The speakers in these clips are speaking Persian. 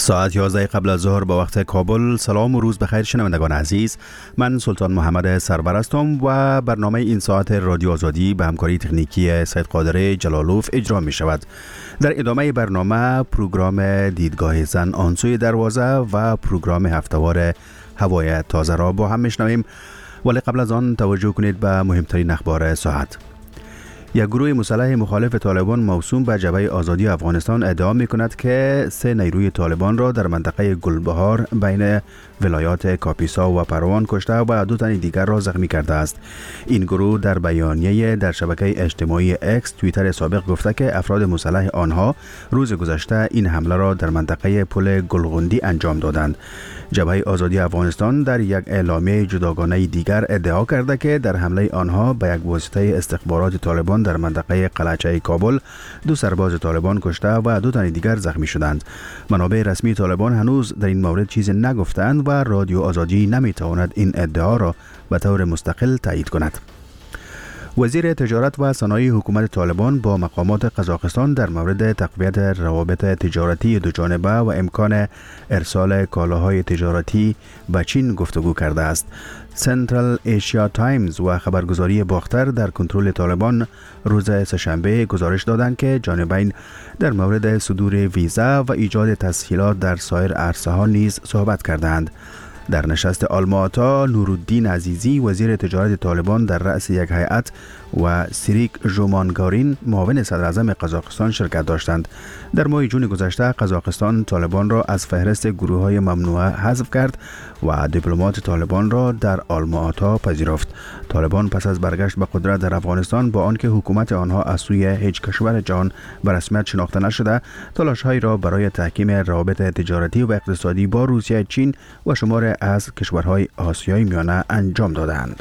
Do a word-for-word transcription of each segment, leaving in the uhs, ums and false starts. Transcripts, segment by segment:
ساعت یازده قبل از ظهر با وقت کابل. سلام و روز بخیر شنوندگان عزیز، من سلطان محمد سرور هستم و برنامه این ساعت رادیو آزادی به همکاری تکنیکی سید قادر جلالوف اجرا می شود. در ادامه برنامه پروگرام دیدگاه زن آنسوی دروازه و پروگرام هفتهوار هوای تازه را با هم میشنویم، ولی قبل از آن توجه کنید به مهمترین اخبار ساعت. یک گروه مسلح مخالف طالبان موسوم به جبهه آزادی افغانستان ادعا می کند که سه نیروی طالبان را در منطقه گلبهار بین ولایات کاپیسا و پروان کشته و دو تن دیگر را زخمی کرده است. این گروه در بیانیه در شبکه اجتماعی اکس توییتر سابق گفته که افراد مسلح آنها روز گذشته این حمله را در منطقه پل گلغندی انجام دادند. جبهه آزادی افغانستان در یک اعلامیه جداگانه دیگر ادعا کرده که در حمله آنها به یک واسطه استخبارات طالبان در منطقه قلعه کابل دو سرباز طالبان کشته و دو تن دیگر زخمی شدند. منابع رسمی طالبان هنوز در این مورد چیزی نگفتند و رادیو آزادی نمیتواند این ادعا را به طور مستقل تایید کند. وزیر تجارت و صنایع حکومت طالبان با مقامات قزاقستان در مورد تقویت روابط تجارتی دوجانبه و امکان ارسال کالاهای تجارتی به چین گفتگو کرده است. سنترال ایشیا تایمز و خبرگزاری باختر در کنترل طالبان روز سه‌شنبه گزارش دادند که جانبین در مورد صدور ویزا و ایجاد تسهیلات در سایر عرصه‌ها نیز صحبت کردند. در نشست آلما-آتا، نورالدین عزیزی وزیر تجارت طالبان در رأس یک هیئت و سیریک ژومانگارین معاون صدر اعظم قزاقستان شرکت داشتند. در ماه جون گذشته قزاقستان طالبان را از فهرست گروه‌های ممنوعه حذف کرد و دیپلمات طالبان را در آلما-آتا پذیرفت. طالبان پس از برگشت به قدرت در افغانستان با آنکه حکومت آنها از سوی هیچ کشور جهان به رسمیت شناخته نشده، تلاش‌هایی را برای تحکیم روابط تجارتی و اقتصادی با روسیه، چین و شمار از کشورهای آسیای میانه انجام دادند.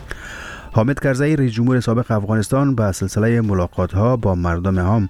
حامد کرزی رئیس جمهور سابق افغانستان به سلسله ملاقات‌ها با مردم عام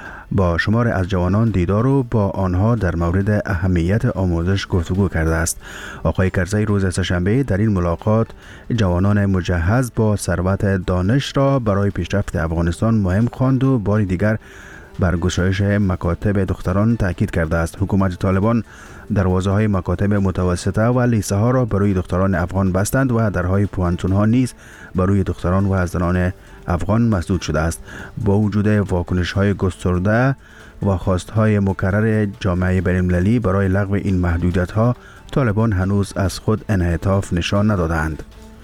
با شمار از جوانان دیدار و با آنها در مورد اهمیت آموزش گفتگو کرده است. آقای کرزی روز سه‌شنبه در این ملاقات جوانان مجهز با ثروت دانش را برای پیشرفت افغانستان مهم خواند و بار دیگر بر گشایش مکاتب دختران تاکید کرده است. حکومت طالبان دروازه‌های مکاتب متوسطه و لیسه ها را برای دختران افغان بستند و درهای پوهنتون ها نیز برای دختران و زنان افغان مسدود شده است. با وجود واکنش‌های گسترده و خواست‌های مکرر جامعه بین‌المللی برای لغو این محدودیت‌ها، طالبان هنوز از خود انعطاف نشان ندادند.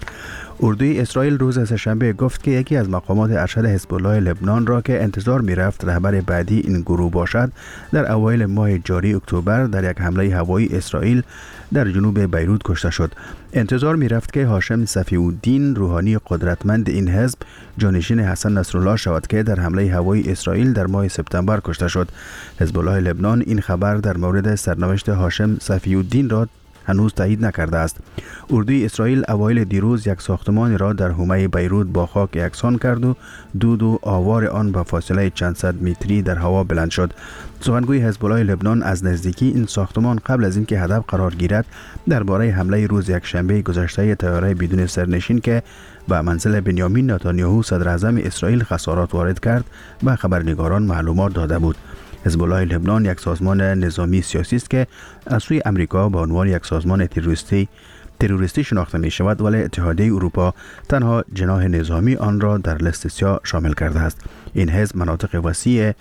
اردوی اسرائیل روز سه‌شنبه گفت که یکی از مقامات ارشد حزب الله لبنان را که انتظار می‌رفت رهبر بعدی این گروه باشد، در اوایل ماه جاری اکتبر در یک حمله هوایی اسرائیل در جنوب بیروت کشته شد. انتظار می‌رفت که هاشم صفی‌الدین، روحانی قدرتمند این حزب، جانشین حسن نصرالله شود که در حمله هوایی اسرائیل در ماه سپتامبر کشته شد. حزب الله لبنان این خبر در مورد سرنوشت هاشم صفی‌الدین را هنوز تایید نکرده است. اردوی اسرائیل اوایل دیروز یک ساختمان را در حومه بیروت با خاک یکسان کرد و دود و آوار آن به فاصله چند صد متری در هوا بلند شد. سخنگوی حزب الله لبنان از نزدیکی این ساختمان قبل از اینکه هدف قرار گیرد درباره حمله روز یکشنبه گذشته طیاره بدون سرنشین که به منزل بنیامین نتانیاهو صدر اعظم اسرائیل خسارات وارد کرد به خبرنگاران معلومات داده بود. حزب الله لبنان یک سازمان نظامی سیاسی است که از سوی امریکا به عنوان یک سازمان تروریستی تروریستی شناخته می شود، ولی اتحادیه اروپا تنها جناح نظامی آن را در لیست سیاه شامل کرده است. این حزب مناطق وسیع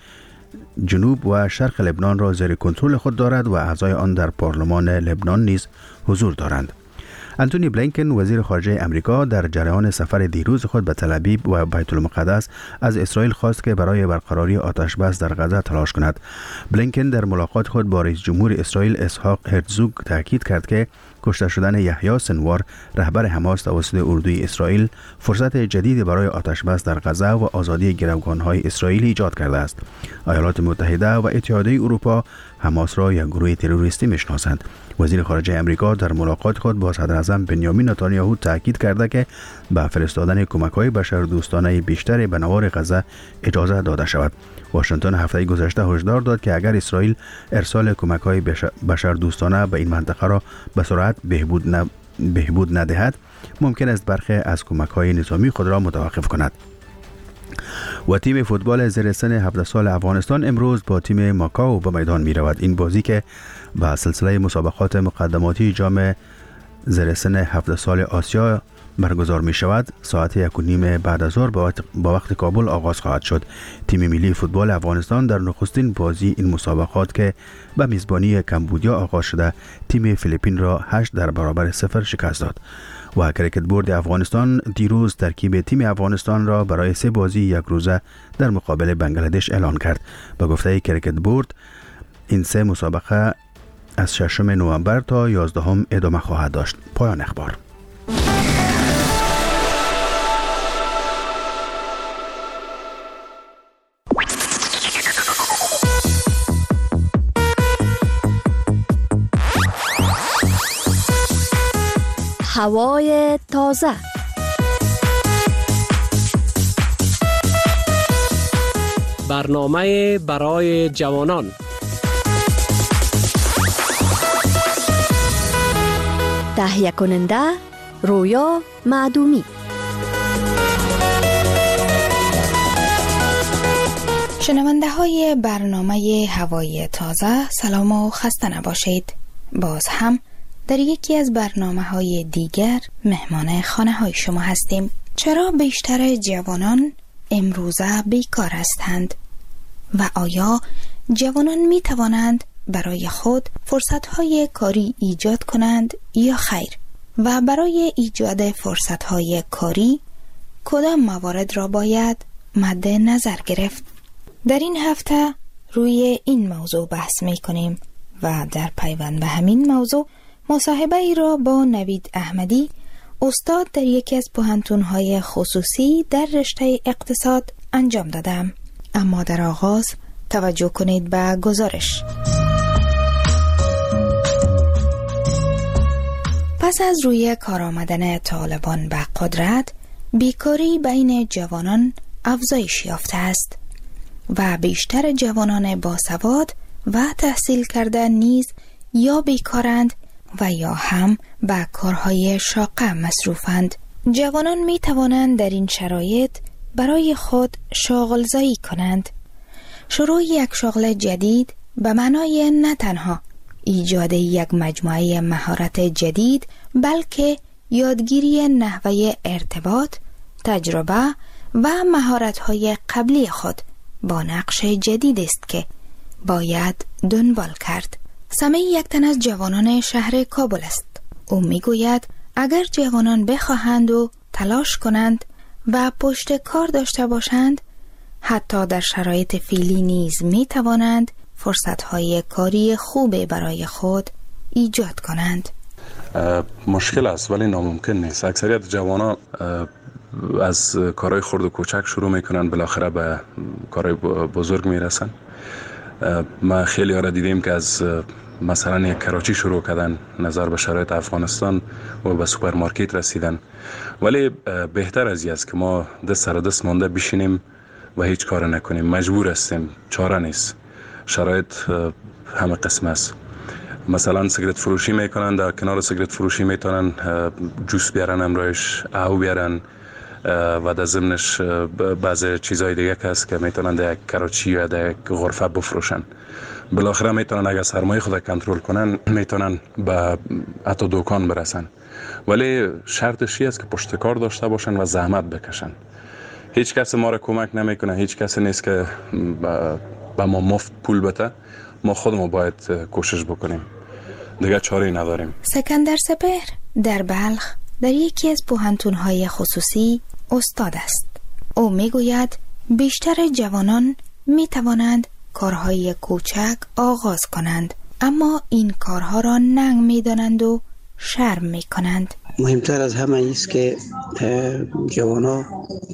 جنوب و شرق لبنان را زیر کنترل خود دارد و اعضای آن در پارلمان لبنان نیز حضور دارند. انتونی بلینکن وزیر خارجه امریکا در جریان سفر دیروز خود به تل ابیب و بیت المقدس از اسرائیل خواست که برای برقراری آتش بس در غزه تلاش کند. بلینکن در ملاقات خود با رئیس جمهور اسرائیل اسحاق هرزوگ تاکید کرد که کشته شدن یحیی سنوار رهبر حماس توسط اردوی اسرائیل فرصت جدیدی برای آتش بس در غزه و آزادی گروگان‌های اسرائیلی ایجاد کرده است. ایالات متحده و اتحادیه اروپا حماس را یک گروه تروریستی می‌شناسند. وزیر خارجه امریکا در ملاقات خود با صدر اعظم بنیامین نتانیاهو تاکید کرده که به فرستادن کمک‌های بشردوستانه بیشتر به نوار غزه اجازه داده شود. واشنگتن هفته گذشته هشدار داد که اگر اسرائیل ارسال کمک‌های بشردوستانه به این منطقه را به سرعت بهبود ن... بهبود ندهد، ممکن است برخی از کمک‌های نظامی خود را متوقف کند. و تیم فوتبال زیر سن هفده سال افغانستان امروز با تیم ماکاو به میدان می رود. این بازی که به سلسله مسابقات مقدماتی جام زیر سن هفده سال آسیا برگزار می شود ساعت یک و نیم بعد از ظهر با وقت کابل آغاز خواهد شد. تیم ملی فوتبال افغانستان در نخستین بازی این مسابقات که به میزبانی کمبودیا آغاز شده تیم فیلیپین را هشت در برابر صفر شکست داد. و کریکت بورد افغانستان دیروز ترکیب تیم افغانستان را برای سه بازی یک روزه در مقابل بنگلادش اعلان کرد. به گفته کریکت بورد این سه مسابقه از ششم نوامبر تا یازدهم ادامه خواهد داشت. پایان اخبار. هوای تازه. برنامه برای جوانان. تهیه کننده رویا معدومی. شنونده های برنامه هوای تازه سلام و خسته نباشید. باز هم در یکی از برنامه های دیگر مهمان خانه های شما هستیم. چرا بیشتر جوانان امروزه بیکار هستند و آیا جوانان می توانند برای خود فرصت های کاری ایجاد کنند یا خیر؟ و برای ایجاد فرصت های کاری کدام موارد را باید مد نظر گرفت؟ در این هفته روی این موضوع بحث می کنیم و در پیوند به همین موضوع مصاحبه ای را با نوید احمدی استاد در یکی از پوهنتون‌های خصوصی در رشته اقتصاد انجام دادم. اما در آغاز توجه کنید به گزارش. پس از روی کار آمدن طالبان به قدرت، بیکاری بین جوانان افزایش یافته است و بیشتر جوانان باسواد و تحصیل کرده نیز یا بیکارند و یا هم به کارهای شاقه مصروفند. جوانان می توانند در این شرایط برای خود شاغلزایی کنند. شروع یک شغل جدید به معنای نه تنها ایجاد یک مجموعه مهارت جدید بلکه یادگیری نحوه ارتباط، تجربه و مهارت‌های قبلی خود با نقش جدید است که باید دنبال کرد. سمی یک تن از جوانان شهر کابل است. او میگوید اگر جوانان بخواهند و تلاش کنند و پشت کار داشته باشند، حتی در شرایط فعلی نیز می توانند فرصت‌های کاری خوب برای خود ایجاد کنند. مشکل است ولی ناممکن نیست. اکثریت جوانان از کارهای خرد و کوچک شروع میکنن، بالاخره به کارهای بزرگ میرسن. ما خیلی ها را دیدیم که از مثلا یک کراچی شروع کردن، نظر به شرایط افغانستان و به سوپرمارکت رسیدن. ولی بهتر از این است که ما دست سر دست مانده بشینیم و هیچ کار نکنیم. مجبور هستیم، چاره نیست. شرایط همه قسم است. مثلا سیگرت فروشی میکنن، در کنار سیگرت فروشی میتونن جوس بیارن، امرایش او بیارن و در ضمنش بعضی چیزهای دیگه که هست که میتونن در یک کراچی یا در یک غرفه بفروشن. بالاخره میتونن اگر سرمایه خود کنترل کنن میتونن به حتی دکان برسن. ولی شرطش است که پشت کار داشته باشن و زحمت بکشن. هیچ کس ما را کمک نمیکنه، هیچ کس نیست که به ما مفت پول بده. ما خودمون باید کوشش بکنیم، دیگه چاره‌ای نداریم. سکندر سپهر در بلخ در یکی از پوهنتون‌های خصوصی استاد است. او میگوید بیشتر جوانان میتوانند کارهای کوچک آغاز کنند، اما این کارها را ننگ میدانند و شرم میکنند. مهمتر از همه است که جوانا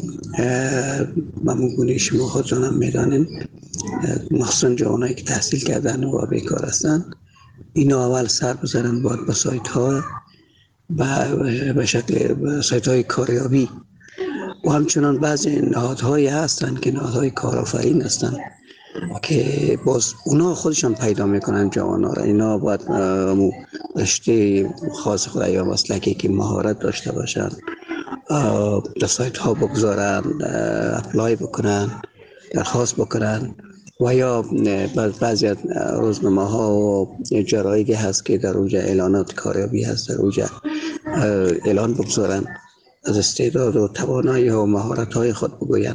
ممگونه شما خودتان هم میدانین، مخصوصا جوانایی که تحصیل کردن و بیکار هستند، اینا اول سر بزنن باید با سایت ها به شکل سایت های کاریابی و همچنان بعضی نهادهایی هستن که نهادهای کارآفرین هستن که باز اونا خودشان پیدا میکنن جوانا را. اینا باید رشته خاص خود یا مسلکی که مهارت داشته باشن در سایت ها بگذارن، اپلای بکنن، درخواست بکنن و یا بعضی از روزنامه ها و جرایدی هست که در اونجا اعلانات کاریابی هست، در اونجا اعلان بگذارن، از استعداد و توانایی و مهارت های خود بگوین.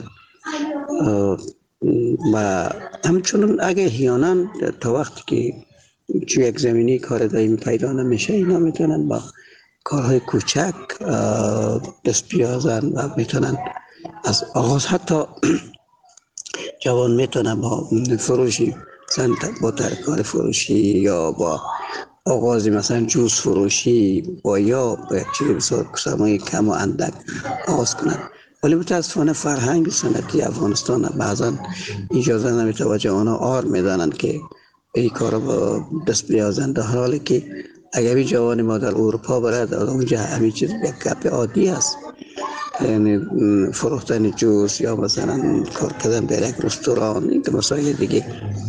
و همچنین اگه احیانا تا وقتی که چه یک زمینی کار دائمی پیدا نمیشه، اینا میتونن با کارهای کوچک دست بیازن و میتونن از آغاز، حتی جوان میتونن با فروشی مثلا با ترکار فروشی یا با آغازی مثلا جوز فروشی با یا با یک چیز بسیار سرمایه کم و اندک آغاز کنن. ولی متاسفانه فرهنگ سنتی افغانستان بعضا اجازه نمیده و جوانا آر میدانن که این کار با دست بیازن، در حالی که اگر این جوان ما در اروپا برد اونجا همین چیز یک گپ عادی است، یعنی فروختن جوس یا مثلا کار کردن در یک رستوران، این که مسائل دیگه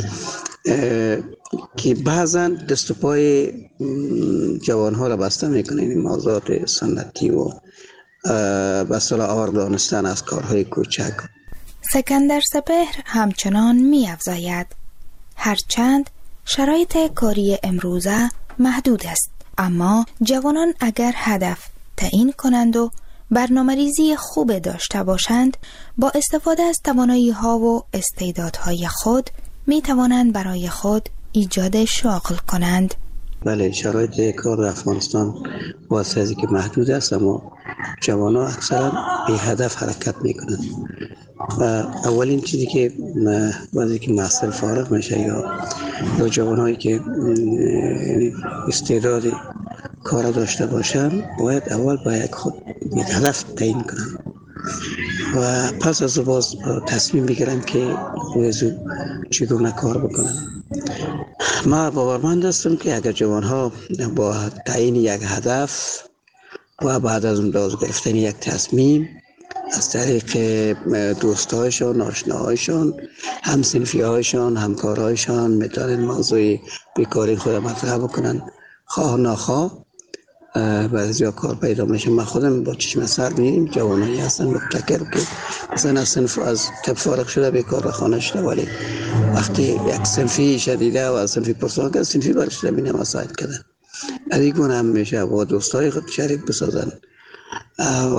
که بعضا دست و پای جوان ها را بسته میکنه. این موضوعات سنتی و بسیار آور دانستن از کارهای کوچک. سکندر سپهر همچنان می افزاید هرچند شرایط کاری امروزه محدود است، اما جوانان اگر هدف تعیین کنند و برنامه‌ریزی خوب داشته باشند، با استفاده از توانایی ها و استعدادهای خود می توانند برای خود ایجاد شغل کنند. بله، شرایط کار در افغانستان واسه ازی که محدود است، اما جوانان اکثرا به هدف حرکت میکنند. و اولین چیزی که وقتی که محصل فارغ میشه یا یا جوانایی که استعداد کار داشته باشن، باید اول باید خود یک هدف تعیین کنن و پس از او باز تصمیم بگیرن که ویزو چگونه کار بکنن. ما باورمند هستم که اگر جوانها با تعیین یک هدف و بعد از اون باز گرفتن یک تصمیم از طریق دوستایشان، آشناهایشان، همسنفیهایشان، همکارهایشان میتونن موضوع بیکاری خود مطرح بکنن، خواه ناخواه بعضی ها کار پیدا میشه. من خودم با چشم سر میریم جوانایی هستن مبتکر که مثلا از صنف از طب فارغ شده بیکار خانه شده، ولی وقتی یک صنفی شدیده و از صنفی پرسان که صنفی برشده می نماساید کردن ادی گونه هم میشه با دوستای خود شریک بسازن و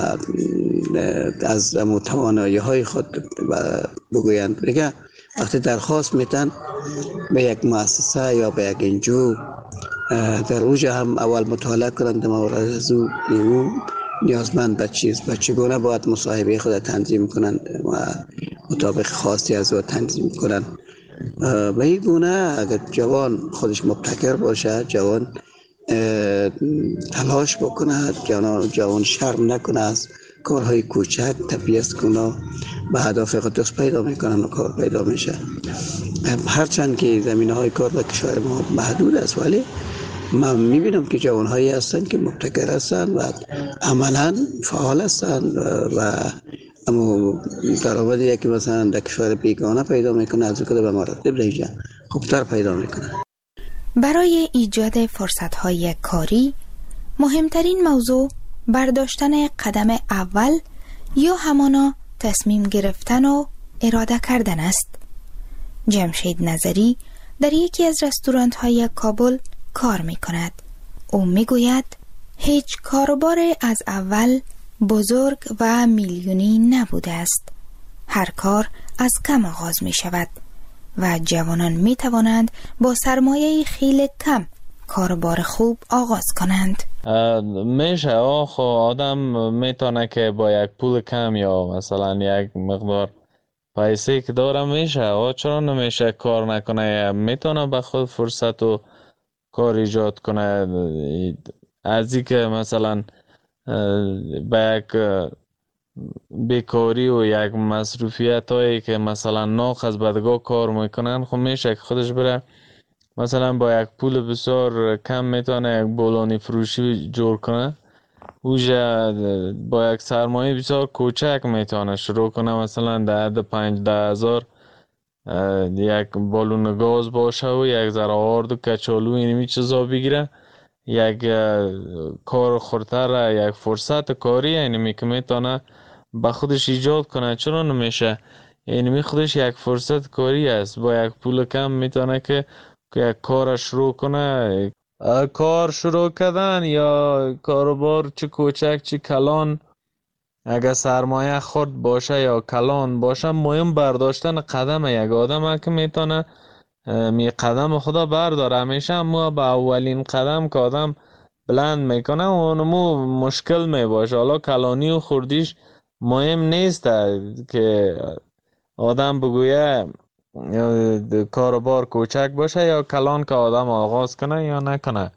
از توانایی های خود بگویند. دیگه وقتی درخواست میتن به یک مؤسسه یا به یک انجو، در اوجه هم اول مطالعه کنند مورد از او نیازمند به چیز به چگونه باید مصاحبه خود تنظیم کنند و مطابق خواستی از او تنظیم کنند. به این گونه اگر جوان خودش مبتکر باشه، جوان تلاش بکنه، جوان شرم نکنه از کارهای کوچک تبلیغ کنه، به هدف خود دست پیدا میکنن و کار پیدا میشه. هرچند که زمینه های کار در کشور ما محدود است، ولی من میبینم که جوان هایی هستن که مبتکر هستن و عملا فعال هستن و اما درآمدی یکی مثلا در کشور بیگانه پیدا میکنه از کده به مراتب دیگه خوبتر پیدا میکنه. برای ایجاد فرصت های کاری مهمترین موضوع برداشتن قدم اول یا همانا تصمیم گرفتن و اراده کردن است. جمشید نظری در یکی از رستورانت های کابل کار می کند. او می گوید هیچ کاروبار از اول بزرگ و میلیونی نبوده است. هر کار از کم آغاز می شود و جوانان می توانند با سرمایه خیلی کم کاروبار خوب آغاز کنند. میشه آخو آدم میتونه که با یک پول کم یا مثلا یک مقدار پیسه که داره میشه آه چرا نمیشه کار نکنه، میتونه به خود فرصت و کار ایجاد کنه. از این که مثلا به یک بیکاری و یک مصروفیت هایی که مثلا ناخذ بدگاه کار میکنن، خب میشه که خودش بره مثلا با یک پول بسیار کم میتونه یک بولانی فروشی جور کنه. اوجه با یک سرمایه بسیار کوچک میتونه شروع کنه، مثلا ده ده پنج ده هزار یک بالون گاز باشه و یک ذره آرد و کچالو اینمی چیزا بگیره، یک کار خورتر، یک فرصت کاری اینمی که میتونه با خودش ایجاد کنه. چرا نمیشه؟ اینمی خودش یک فرصت کاری است. با یک پول کم میتونه که یک کار شروع کنه. کار شروع کردن یا کاروبار چه کوچک چه کلان، اگر سرمایه خرد باشه یا کلان باشه، مهم برداشتن قدم یک آدم که میتونه می قدم خدا برداره. همیشه ما با اولین قدم که آدم بلند میکنه اونمو مشکل میباشه. حالا کلانی و خردیش مهم نیست که آدم بگویه کاروبار کوچک باشه یا کلان که آدم آغاز کنه یا نکنه.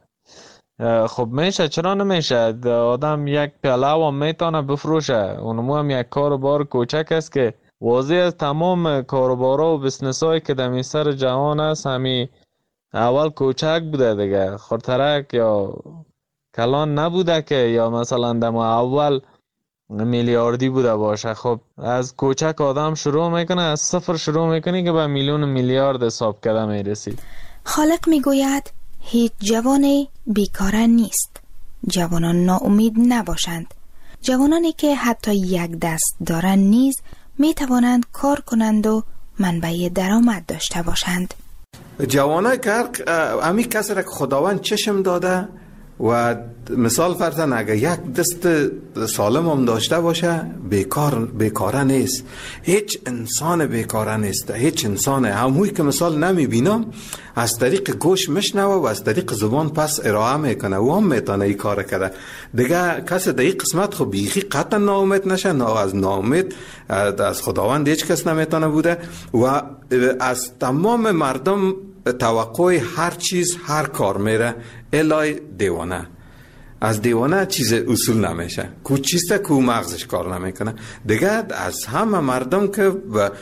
خب میشه، چرا نمیشه؟ آدم یک پیاله هم میتونه بفروشه. اونمو هم یک کاروبار کوچک است که واضح از تمام کاروبارا و بسنس هایی که در سر جهان است همی اول کوچک بوده دیگه، خردترک یا کلان نبوده که یا مثلا در اول میلیاردی بوده باشه. خب از کوچک آدم شروع میکنه، از صفر شروع میکنه که به میلیون میلیارد حساب کرده میرسید. خالق میگوید هیچ جوانی بیکاره نیست. جوانان ناامید نباشند. جوانانی که حتی یک دست دارند نیز می توانند کار کنند و منبع درآمد داشته باشند. جوانای که امی کسی را که خداوند چشم داده و مثال فرضاً اگر یک دست سالم هم داشته باشه بیکار بیکاره نیست. هیچ انسان بیکاره نیست. هیچ انسان هموی که مثال نمی بینم از طریق گوش میشنوه و از طریق زبان پس ارائه میکنه و هم میتونه ای کار کرده دیگه. کسی در این قسمت خب بیخی قطعا ناامید نشه. نه از ناامید از خداوند هیچ کس نمیتونه بوده و از تمام مردم توقع هر چیز هر کار میره الای دیوانه. از دیوانه چیز اصول نمیشه. کو چیسته کو مغزش کار نمیکنه دیگه. از همه مردم که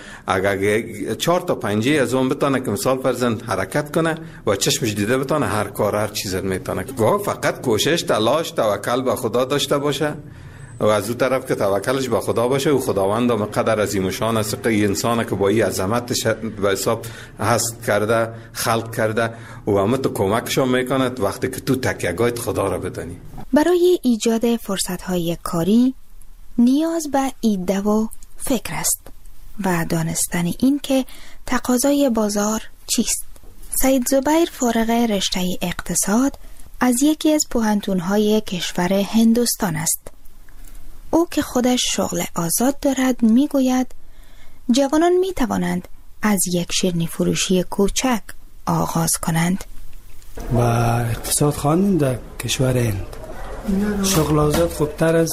اگر چهار تا پنجه از اون بتونه که مثال فرزند حرکت کنه و چشمش دیده بتونه هر کار هر چیز میتونه. فقط کوشش تلاش توکل به خدا داشته باشه و از اون طرف که توکلش به خدا باشه و خداوند هم قدر عظیم و شان است که انسان که با این عظمتش به حساب هست کرده خلق کرده و همه تو کمکش هم میکنه وقتی که تو تکیه‌گاهت خدا را بدانی. برای ایجاد فرصت‌های کاری نیاز به ایده و فکر است و دانستن این که تقاضای بازار چیست. سید زبیر فارغ رشته اقتصاد از یکی از پوهنتون‌های کشور هندوستان است. او که خودش شغل آزاد دارد میگوید جوانان می توانند از یک شیرینی فروشی کوچک آغاز کنند. و اقتصاد خواندن در کشور هند شغل آزاد خوبتر از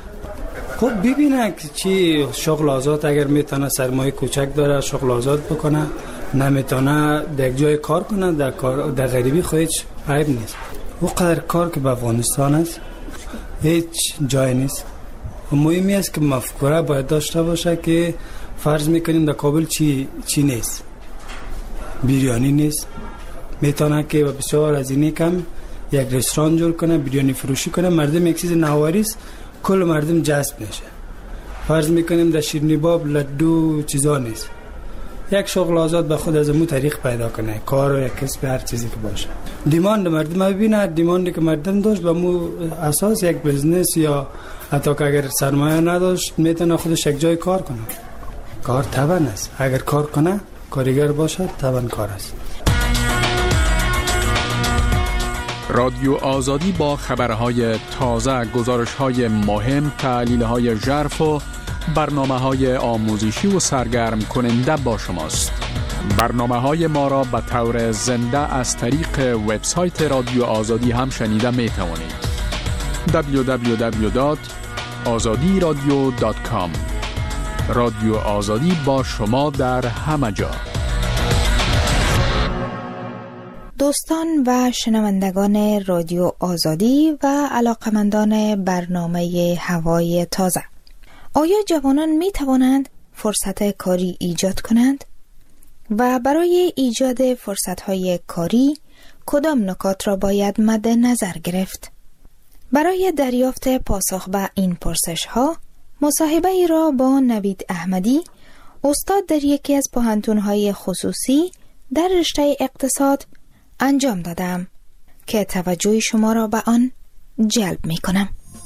خب ببینه که چی شغل آزاد اگر میتونه سرمایه کوچک داره شغل آزاد بکنه، نمیتونه در جای کار کنه در کار در غریبی خودش عیب نیست. او قدر کار که به افغانستان است هیچ جای نیست. مهمی است که مفکوره باید داشته باشه که فرض میکنیم در کابل چی چی نیست، بریانی نیست، میتونه که بسیار از اینی کم یک رستوران جور کنه، بریانی فروشی کنه، مردم یک چیز نوآوریست کل مردم جذب میشه. فرض میکنیم در شیرینی باب لدو چیزا نیست، یک شغل آزاد به خود از مو طریق پیدا کنه، کار و یک کسب هر چیزی که باشه. دیماند مردم ببینه، دیماندی که مردم داشت به مو اساس یک بزنس یا حتی که اگر سرمایه نداشت میتونه خودش یک جای کار کنه. کار توان است، اگر کار کنه کارگر باشه توان کار است. رادیو آزادی با خبرهای تازه، گزارش‌های مهم، تحلیل‌های ژرف و برنامه‌های آموزشی و سرگرم کننده با شماست. برنامه‌های ما را به طور زنده از طریق وبسایت رادیو آزادی هم شنیده می‌توانید. دبلیو دبلیو دبلیو دات آزادی رادیو دات کام. رادیو آزادی با شما در همه جا. دوستان و شنوندگان رادیو آزادی و علاقمندان برنامه هوای تازه، آیا جوانان می توانند فرصت کاری ایجاد کنند؟ و برای ایجاد فرصت‌های کاری کدام نکات را باید مد نظر گرفت؟ برای دریافت پاسخ به این پرسش‌ها مصاحبه ای را با نوید احمدی، استاد در یکی از پوهنتون‌های خصوصی در رشته اقتصاد انجام دادم. که توجه شما را به آن جلب می کنم.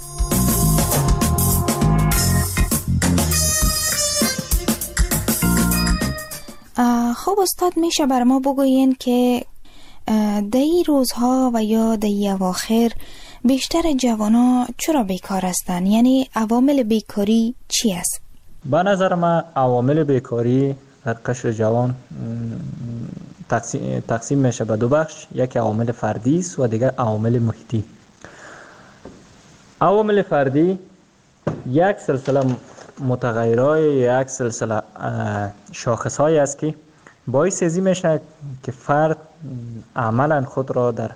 خب استاد، میشه بر ما بگوین که در این روزها و یا در این اواخر بیشتر جوانان چرا بیکار هستند؟ یعنی عوامل بیکاری چی است؟ به نظر من عوامل بیکاری در قشر جوان تقسیم, تقسیم میشه به دو بخش. یک عوامل فردی است و دیگر عوامل محیطی. عوامل فردی یک سلسله متغیرهای، یک سلسله شاخصهایی است که باعث ازی میشه که فرد عملا خود را در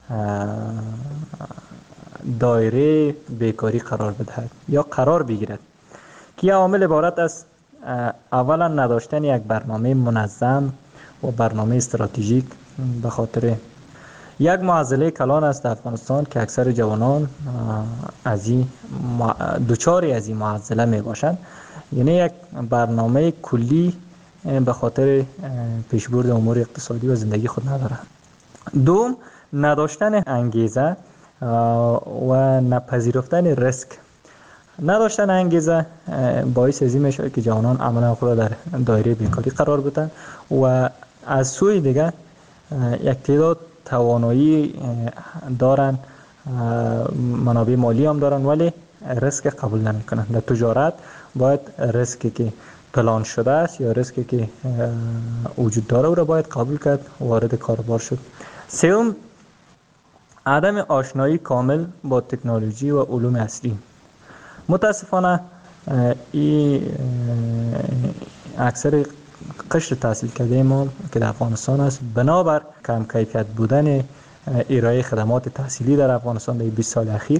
دایره بیکاری قرار بدهد یا قرار بگیرد، که عوامل عبارت است: اولا نداشتن یک برنامه منظم و برنامه استراتژیک. به خاطر یک معضله کلان است در افغانستان که اکثر جوانان از این دوچاری از این معضله می باشند، یعنی یک برنامه کلی به خاطر پیشبرد امور اقتصادی و زندگی خود ندارند. دوم، نداشتن انگیزه و نپذیرفتن ریسک. نداشتن انگیزه باعث ازی میشه که جوانان عملا خود در دایره بیکاری قرار بدن و از سوی دیگر یک تعداد توانایی دارن، منابع مالی هم دارن، ولی ریسک قبول نمیکنن. در تجارت باید ریسکی که پلان شده است یا ریسکی که وجود داره او را باید قبول کرد، وارد کاروبار شد. سوم، عدم آشنایی کامل با تکنولوژی و علوم عصری. متاسفانه این اکثر قشر تحصیل کرده ما که در افغانستان است، بنابر کم کیفیت بودن ارائه خدمات تحصیلی در افغانستان در بیست سال اخیر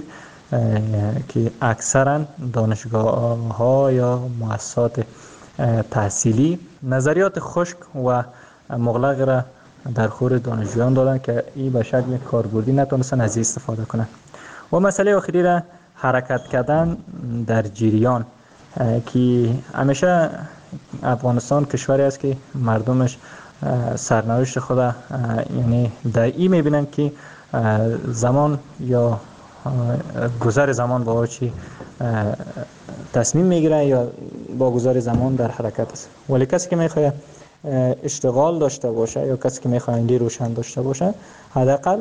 که اکثرا دانشگاه ها یا مؤسسات تحصیلی نظریات خشک و مغلق را در خور دانشجویان دادن که این به شکل کاربردی نتونستن از این استفاده کنند. و مسئله آخری را حرکت کردن در جریان، که همیشه افغانستان کشوری است که مردمش سرنوشت خود یعنی در این میبینن که زمان یا گذر زمان با چی تصمیم میگیره یا با گذر زمان در حرکت است. ولی کسی که میخواد اشتغال داشته باشه یا کسی که میخواد ایندی روشن داشته باشه، حداقل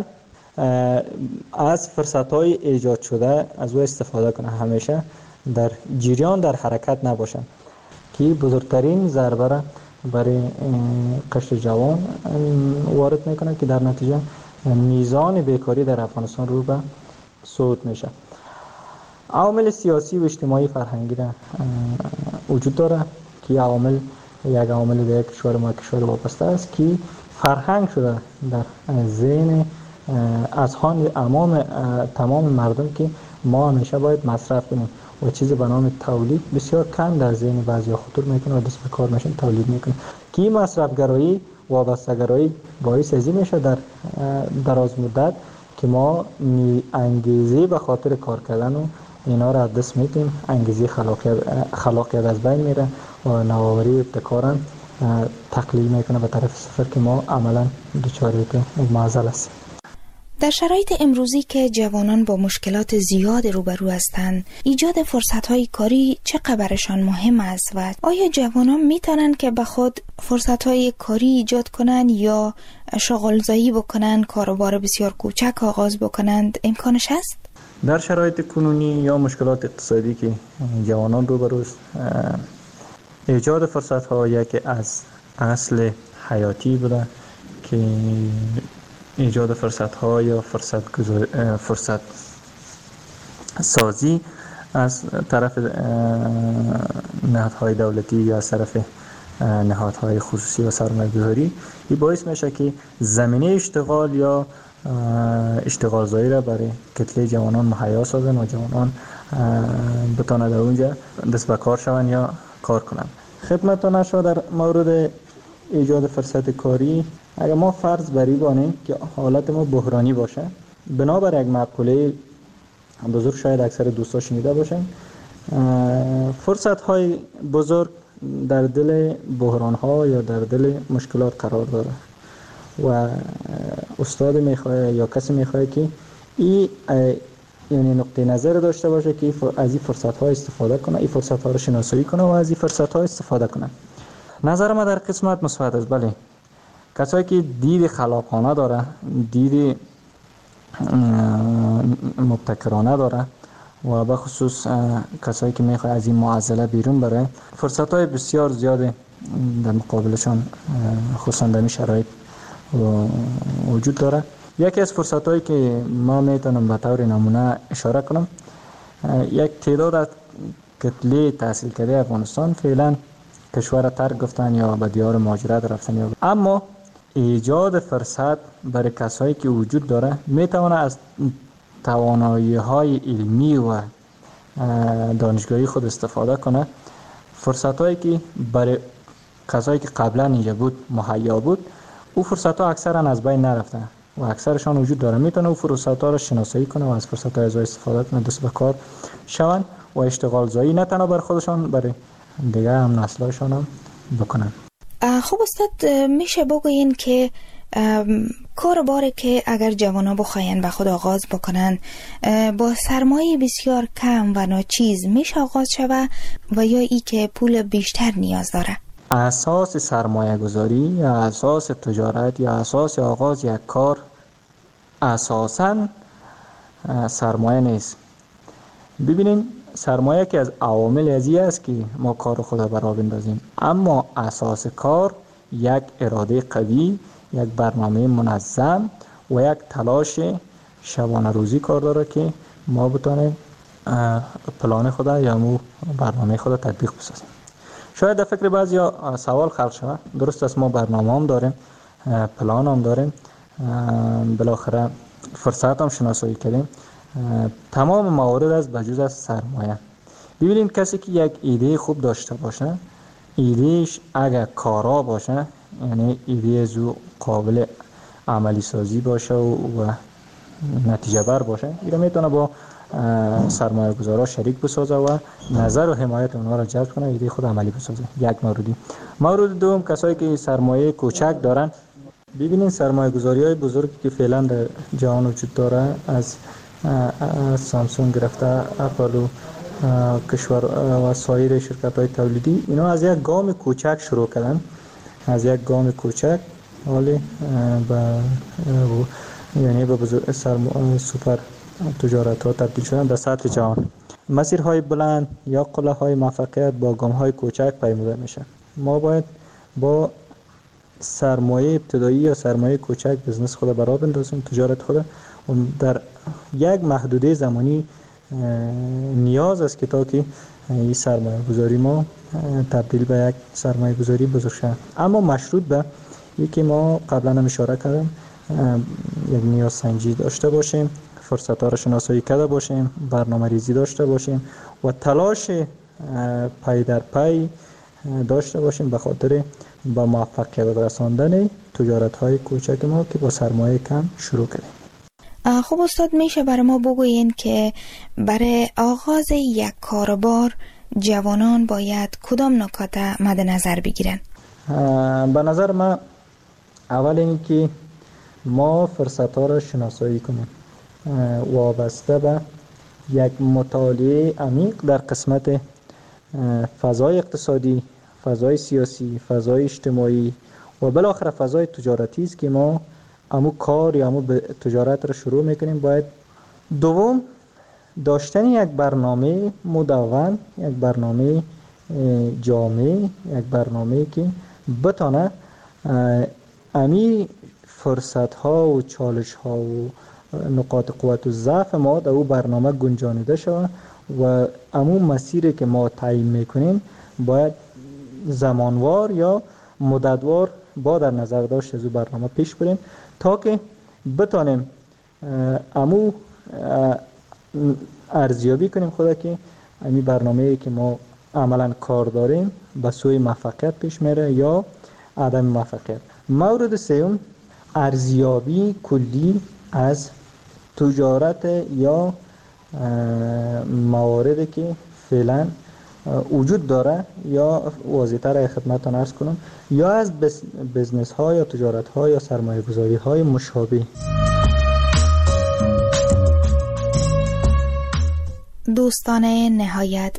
از فرصت‌های ایجاد شده از او استفاده کنه، همیشه در جریان در حرکت نباشن، که بزرگترین ضربه را برای قشر جوان وارد میکنه که در نتیجه میزان بیکاری در افغانستان رو به صعود میشه. عوامل سیاسی و اجتماعی فرهنگی را وجود داره که عوامل یک عامل در کشور ما کشور وابسته است که فرهنگ شده در ذهن اذهان امام تمام مردم که ما همیشه باید مصرف کنیم و چیزی به نام تولید بسیار کم در ذهن بعضیا خطور میکنه و دست به کار میشن تولید میکنه، که این مصرفگرایی وابسته‌گرایی باعث ازی میشه در دراز مدت که ما انگیزه به خاطر کار کردن و اینا را از دست میدیم، انگیزه خلاقیت خلاقیت از بین میره و نوآوری ابتکار تقلیل میکنه به طرف صفر که ما عملا دچار معضل است. در شرایط امروزی که جوانان با مشکلات زیاد روبرو هستند، ایجاد فرصت‌های کاری چقدر برشان مهم است و آیا جوانان میتونن که به خود فرصت‌های کاری ایجاد کنند یا شغل‌زایی بکنند، کاروبار بسیار کوچک آغاز بکنند؟ امکانش هست؟ در شرایط کنونی یا مشکلات اقتصادی که جوانان روبرو است، ایجاد فرصت‌ها یکی از اصل حیاتی بوده که ایجاد فرصت‌ها یا فرصت گذار... فرصت سازی از طرف نهادهای دولتی یا از طرف نهادهای خصوصی و سرمایه‌گذاری، این باعث میشه که زمینه اشتغال یا اشتغال زایی را برای کتله جوانان مهیا سازن و جوانان بتوانند در اونجا دست به کار شوند یا کار کنند. خدمتتان شد در مورد ایجاد فرصت کاری، اگر ما فرض بری بانیم که حالت ما بحرانی باشه، بنابر یک مقوله بزرگ شاید اکثر دوستا شنیده باشن، فرصت های بزرگ در دل بحران ها یا در دل مشکلات قرار داره و استاد میخواد یا کسی میخواد که این یعنی نقطه نظر داشته باشه که از این فرصت ها استفاده کنه، این فرصت ها رو شناسایی کنه و از این فرصت ها استفاده کنه. نظر ما در قسمت مثبت است. بله، کسایی که دید خلاقانه داره، دید مبتکرانه داره و به خصوص کسایی که میخواد از این معضله بیرون بره، فرصت های بسیار زیاده در مقابلشان خصوصا در این شرایط وجود داره. یکی از فرصت هایی که ما میتونم به طور نمونه اشاره کنم، یک تعداد از کتله تحصیل کرده افغانستان فعلا کشور ترک گفتن یا به دیار مهاجرت رفتن، یا اما ایجاد فرصت برای کسایی که وجود داره میتونه از توانایی های علمی و دانشگاهی خود استفاده کنه. فرصت هایی که برای کسایی که قبلا اینجا بود مهیا بود، او فرصت ها اکثرا از بین نرفته و اکثرشان وجود داره. میتونه او فرصت ها رو شناسایی کنه و از فرصت های ازای استفاده کنه، دست به کار شون و اشتغال زایی نه تنها بر خودشان، برای دیگه هم نسل‌هاشان هم بکنن. خب استاد، میشه بگوین که کار باری که اگر جوانا بخواین به خود آغاز بکنن با سرمایه بسیار کم و ناچیز میشه آغاز شود و یا ای که پول بیشتر نیاز داره؟ اساس سرمایه گذاری یا اساس تجارت یا اساس آغاز یک کار اساساً سرمایه نیست. ببینین، سرمایه که از عوامل ازی است که ما کار خود برا بندازیم، اما اساس کار یک اراده قوی، یک برنامه منظم و یک تلاش شبانه روزی کار داره که ما بتونیم پلان خود یا مو برنامه خود تطبیق بسازیم. شاید در فکر بعضی سوال خلق شود، درست است ما برنامه هم داریم، پلان هم داریم، بالاخره فرصت هم شناسایی کردیم، تمام موارد از بجز از سرمایه. ببینید کسی که یک ایده خوب داشته باشه، ایدهش اگر کارا باشه، یعنی ایده از او قابل عملی سازی باشه و, و نتیجه بر باشه، اینا میتونه با سرمایه گذارا شریک بسازه و نظر و حمایت اونها را جلب کنه، ایده خود عملی بسازه. یک موردی. مورد دوم، کسایی که سرمایه کوچک دارن، ببینید سرمایه گذاری های بزرگی که فعلا در جهان وجود داره، از سامسونگ گرفته، اپل و کشور و سایر شرکت های تولیدی، اینا از یک گام کوچک شروع کردن، از یک گام کوچک حالی به یعنی به بزرگ سوپر تجارت ها تبدیل شدن در سطح جهان. مسیرهای بلند یا قله های موفقیت با گام های کوچک پیموده میشه. ما باید با سرمایه ابتدایی یا سرمایه کوچک بزنس خود برا بندازیم، تجارت خود در یک محدوده زمانی نیاز است که تا که این سرمایه گذاری ما تبدیل به یک سرمایه گذاری بزرگ شود، اما مشروط به یکی ما قبلا هم اشاره کردم، یک نیاز سنجی داشته باشیم، فرصت ها را شناسایی کرده باشیم، برنامه ریزی داشته باشیم و تلاش پای در پای داشته باشیم به خاطر با موفقیت رساندن تجارت های کوچک ما که با سرمایه کم شروع کردیم. خب استاد، میشه برای ما بگوین که برای آغاز یک کاروبار جوانان باید کدام نکات مد نظر بگیرن؟ به نظر من اول این که ما فرصت ها را شناسایی کنیم، وابسته به یک مطالعه عمیق در قسمت فضای اقتصادی، فضای سیاسی، فضای اجتماعی و بالاخره فضای تجارتی است که ما امو کار یا امو تجارت را شروع میکنیم. باید دوم داشتن یک برنامه مدون، یک برنامه جامع، یک برنامه که بتانه امی فرصت ها و چالش ها و نقاط قوت و ضعف ما در او برنامه گنجانیده شود و امو مسیری که ما تعیین میکنیم باید زمانوار یا مدتوار با در نظر داشت از او برنامه پیش بریم تا که بتانیم امو ارزیابی کنیم خدا که امی برنامه‌ای که ما عملا کار داریم به سوی موفقیت پیش میره یا عدم موفقیت. مورد سوم، ارزیابی کلی از تجارت یا مواردی که فعلا وجود داره یا واضح‌تر را خدمتتان عرض کنم، یا از بزنس ها یا تجارت ها یا سرمایه گذاری های مشابه. دوستان نهایت